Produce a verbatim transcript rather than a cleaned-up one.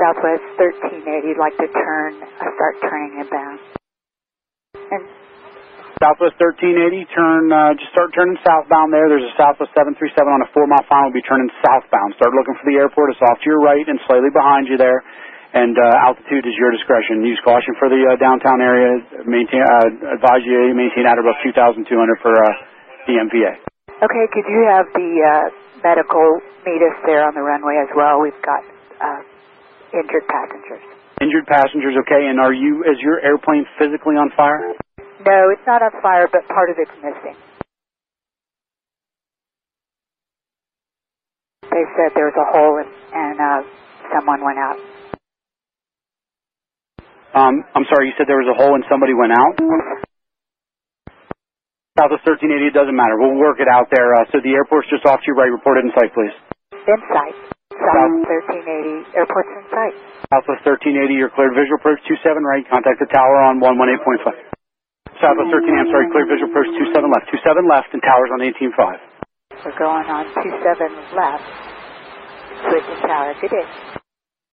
Southwest thirteen eighty, like to turn, uh, start turning inbound. And Southwest thirteen eighty, turn, uh, just start turning southbound there. There's a Southwest seven three seven on a four mile final. We'll be turning southbound. Start looking for the airport. It's off to your right and slightly behind you there. And uh, altitude is your discretion. Use caution for the uh, downtown area. Maintain, uh, advise you maintain at above two thousand two hundred for uh, the M V A. okay, could you have the uh, medical meet us there on the runway as well? We've got uh, injured passengers. Injured passengers, okay. And are you, is your airplane physically on fire? No, it's not on fire, but part of it's missing. They said there was a hole and, and uh, someone went out. Um, I'm sorry, you said there was a hole and somebody went out? Southwest thirteen eighty, it doesn't matter. We'll work it out there. Uh, so the airport's just off to your right. Report it in sight, please. In sight. Southwest thirteen eighty, airport's in sight. Southwest thirteen eighty, you're cleared visual approach two seven right. Contact the tower on one one eight point five. Southwest thirteen, I'm sorry, cleared visual approach two seven left. two seven left and tower's on eighteen five. We're going on two seven left. Switching tower. Good day.